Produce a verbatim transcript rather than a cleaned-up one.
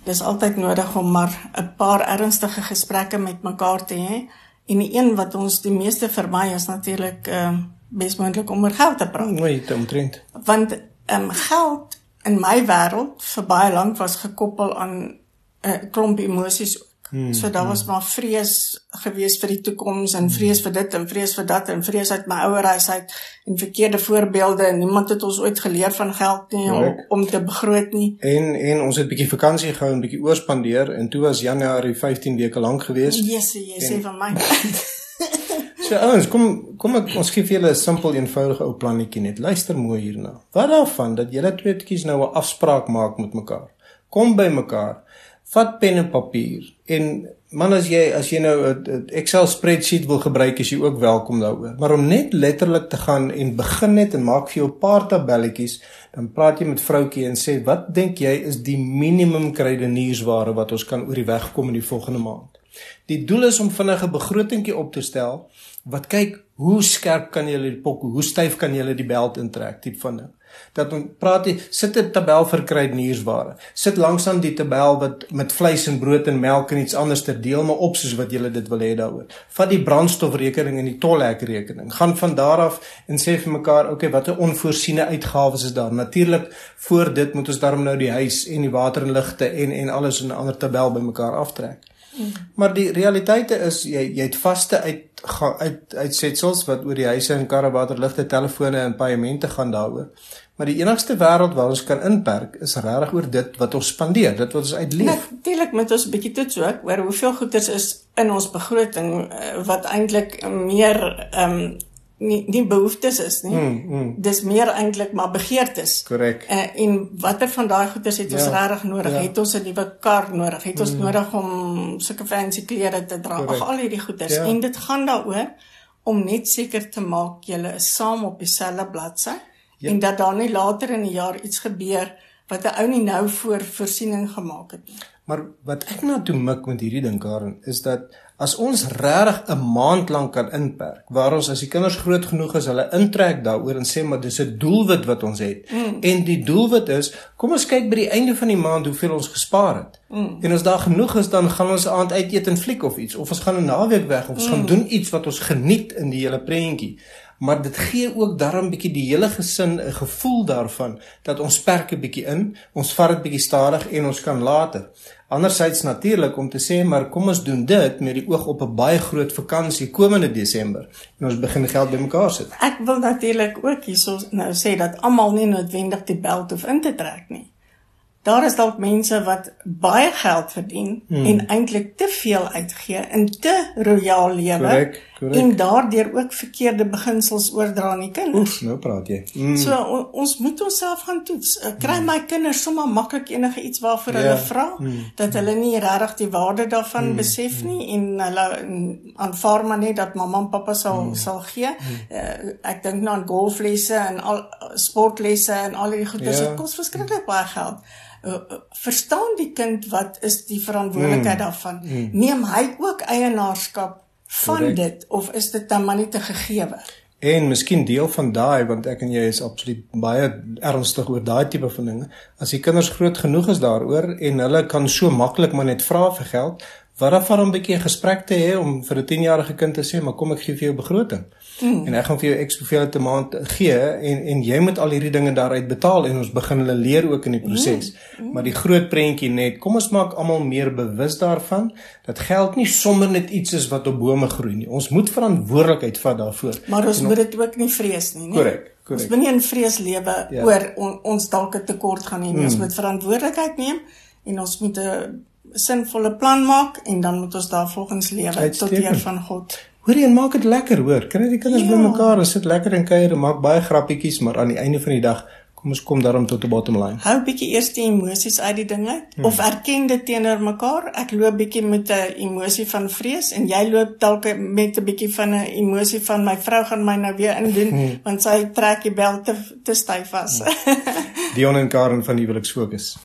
dis altyd nodig om maar 'n paar ernstige gesprekke met mekaar te hê. En die een wat ons die meeste vermy is natuurlik uh, best moontlik om oor geld te praat. Nee, dit omtrent. Want um, geld in my wêreld vir baie lank was gekoppel aan 'n uh, klomp emosies ook. Hmm, so daar was hmm. maar vrees gewees vir die toekoms en vrees vir dit en vrees vir dat en vrees uit my ouerhuis uit en verkeerde voorbeelde en niemand het ons ooit geleer van geld nie om, om te begroot nie. En en ons het 'n bietjie vakansie gehou en bietjie oorspandeer en toe was Januarie vyftien weke lank gewees. Yes, jy sê van my. So ouens, kom kom ek ons gee vir julle 'n simpel eenvoudige ou plannetjie net. Luister mooi hierna. Wat daarvan dat julle tweeetjies nou 'n afspraak maak met mekaar. Kom by mekaar. Vat pen en papier en man as jy as jy nou 'n Excel spreadsheet wil gebruik, is jy ook welkom daaroor. Maar om net letterlik te gaan en begin net en maak vir jou 'n paar tabelletjies, dan praat jy met vroutjie en sê wat dink jy is die minimum kruideniersware wat ons kan oor die weg kom in die volgende maand. Die doel is om vinnig 'n begrotingkie op te stel wat kyk hoe skerp kan jy die pok, hoe styf kan jy die belt intrek, tipe van ding. Dat ons praat jy, sit 'n tabel vir kruideniersware. Sit langs aan die tabel wat met vleis en brood en melk en iets anders ter deel maar op soos wat jy dit wil hê daaroor. Vat die brandstofrekening en die tolhekrekening. Gaan van daar af en sê vir mekaar, okay, watter onvoorsiene uitgawes is daar? Natuurlik voor dit moet ons daarom nou die huis en die water en ligte en en alles in 'n ander tabel by mekaar aftrek. Hmm. Maar die realiteite is jy jy het vaste uit uit uitsetsels wat oor die huise en karre, water, ligte, telefone en paemente gaan daaroor. Maar die enigste wêreld waar ons kan inperk is regtig oor dit wat ons spandeer, dit wat ons uitleef. Natuurlik moet ons 'n bietjie toets ook oor hoeveel goeders is in ons begroting wat eintlik meer um, nie, nie behoeftes is nie. Mm, mm. Dis meer eintlik maar begeertes. Korrek. Uh, en watter van daai goeders het ons ja, regtig nodig? Ja. Het ons 'n nuwe kar nodig? Het ons mm. nodig om sulke fancy klere te dra? Ag, al hierdie goeders. Ja. En dit gaan daaroor om net seker te maak julle is saam op dieselfde bladsy ja. En dat daar nie later in die jaar iets gebeur wat 'n ou nie nou voor voorsiening gemaak het nie. Maar wat ek nou toe mik met hierdie ding, Karen, is dat as ons regtig 'n maand lank kan inperk, waar ons as die kinders groot genoeg is, hulle intrek daaroor en sê, maar dis 'n doelwit wat ons het. Mm. En die doelwit is, kom ons kyk by die einde van die maand hoeveel ons gespaar het. Mm. En as daar genoeg is, dan gaan ons aand uit eet en fliek of iets, of ons gaan 'n naweek weg, of ons mm. gaan doen iets wat ons geniet in die hele prentjie. Maar dit gee ook daarom bietjie die hele gesin 'n gevoel daarvan, dat ons perk 'n bietjie in, ons vat dit bietjie stadig en ons kan later. Anderzijds natuurlik om te sê, maar kom ons doen dit met die oog op 'n baie groot vakansie komende Desember en ons begin geld bymekaar sit. Ek wil natuurlik ook hierso nou sê dat almal nie noodwendig die belt hoef in te trek nie. Daar is dalk mense wat baie geld verdien hmm. en eintlik te veel uitgee in te royaal lewe correct, correct. En daardeur ook verkeerde beginsels oordra aan die kinders. Oef, nou praat jy. Mm. So on, ons moet onsself gaan toets. Uh, kry mm. my kinders sommer maklik enige iets waarvoor yeah. hulle vra, mm. dat hulle nie regtig die waarde daarvan mm. besef nie en hulle aanvaar maar net dat mamma en pappa sal mm. sal gee. Mm. Uh, ek dink nou aan golflesse en al sportlesse en al die goedes. Dit yeah. kos verskriklik baie geld. Uh, verstaan die kind wat is die verantwoordelikheid mm. daarvan? Mm. Neem hy ook eienaarskap van Correct. Dit, of is dit dan maar nie te gegewe? En miskien deel van daai, want ek en jy is absoluut baie ernstig oor daai tipe van dinge, as die kinders groot genoeg is daaroor, en hulle kan so maklik maar net vra vir geld, wat daarvan om 'n bietjie 'n gesprek te hê, om vir 'n tienjarige kind te sê, maar kom ek gee vir jou begroting, mm. en ek gaan vir jou ek soveel te maand gee, en, en jy moet al hierdie dinge daaruit betaal, en ons begin hulle leer ook in die proses, mm. Mm. maar die groot prentjie net, kom ons maak almal meer bewus daarvan, dat geld nie sommer net iets is wat op bome groei nie, ons moet verantwoordelikheid vat daarvoor. Maar ons en, moet dit ook nie vrees nie, nie? Correct. Ons moet nie in vrees lewe ja. oor on, ons dalk 'n tekort gaan hê, mm. ons moet verantwoordelikheid neem, en ons moet 'n sinvolle plan maak, en dan moet ons daar volgens lewe, tot eer van God. Hoor jy, en maak het lekker, hoor, kan jy die kinders ja. by mekaar, ons sit lekker in kuier, en maak baie grappietjies, maar aan die einde van die dag, kom ons kom daarom tot die bottom line. Hou bietjie eers die emosies uit die ding uit, hmm. of erken dit teenoor mekaar, ek loop bietjie met 'n emosie van vrees, en jy loop dalk met 'n bietjie van 'n emosie van, my vrou gaan my nou weer indoen, hmm. want sy trek die bel te, te styf vas. Hmm. Dion en Karen van Huweliksfokus.